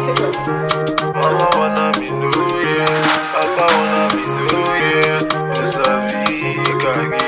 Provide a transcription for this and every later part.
Mama wanna me know, yeah. Papa wanna me know, yeah. What's la vie, Kagi?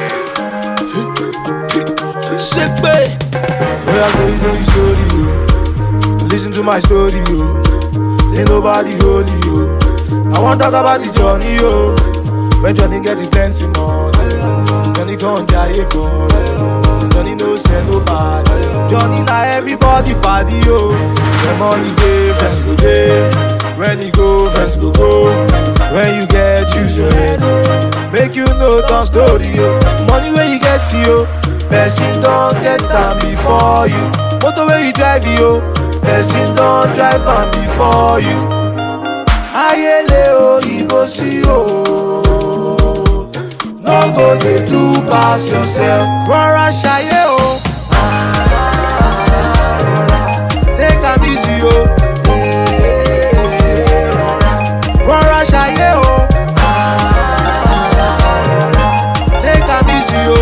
Sick babe. When I tell you story, yo. Listen to my story, yo. Ain't nobody holy, yo. I want talk about the journey, yo. When Johnny get the plenty money, Johnny gon' die for. Johnny no send nobody. Johnny na everybody party, yo. When money dey, friends go dey. When he go, friends go go. When you get, use your head. Make you know the story, yo. Money when you get, yo. Person don't get down before you. Motor where you drive, yo. Person don't drive am before you. Ayele o, ibo si o. No go dey do pass yourself. Rọra ṣayé o. Take am easy o. Rọra ṣayé o. Take am easy o.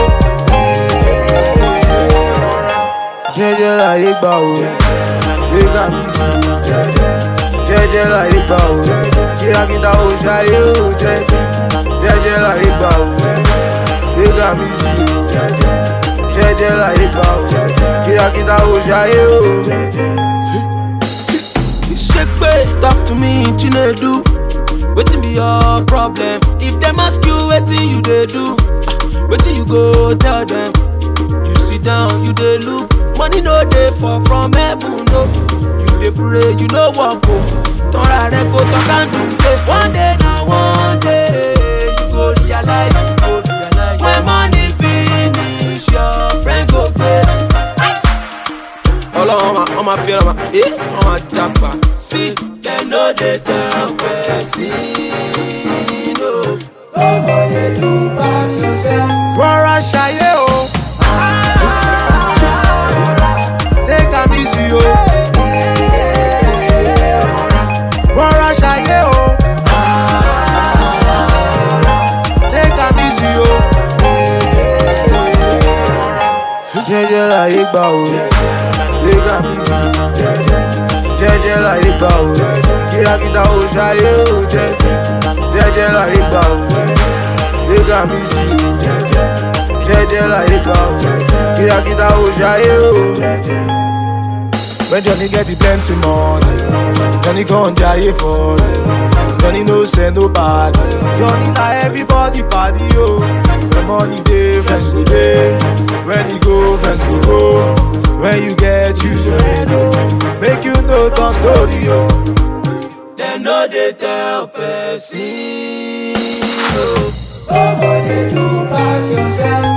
Jẹ́jẹ́ láyé gbà o. Take am easy o. Jẹ́jẹ́ láyé gbà o. Kìràkìtà ò ṣayé o. Jẹ́jẹ́ láyé gbà o. Take am easy o. Jẹ́jẹ́ láyé gbà o. Kìràkìtà ò ṣayé o. Shekpe, talk to me, Chinedu. Wetin be your problem? If them ask you wetin you dey do, wetin you go tell them? You sit down, you dey look. Money no dey fall from heaven, no. You dey pray, you no work, oh. Tonra rẹ kò tán kánú pé. One day na one day, you go realize, When money finish, your friend go grace. Ọlọ́run ọmọ fi ọmọ ọmọ japa. See, dem no dey tell person, no. Ọmọ dey do pass yourself. Rọra ṣayé o. Take am easy o. Rọra ṣayé o. Take am easy o. Jẹ́jẹ́ láyé gbà o. Take am easy o. Jẹ́jẹ́ láyé gbà o. Kìràkìtà ò ṣayé o. Jẹ́jẹ́ láyé gbà o. Take am easy o. Jẹ́jẹ́ láyé gbà o. Kìràkìtà ò ṣayé o. When Johnny get the plenty money, Johnny gon' die for it. Johnny no send nobody. Johnny na everybody party, yo. When money dey, friends go dey. When he go, friends go go. When you get, use your head, oh. Make you know the story, yo. Dem no dey tell person, no. Nobody do pass yourself.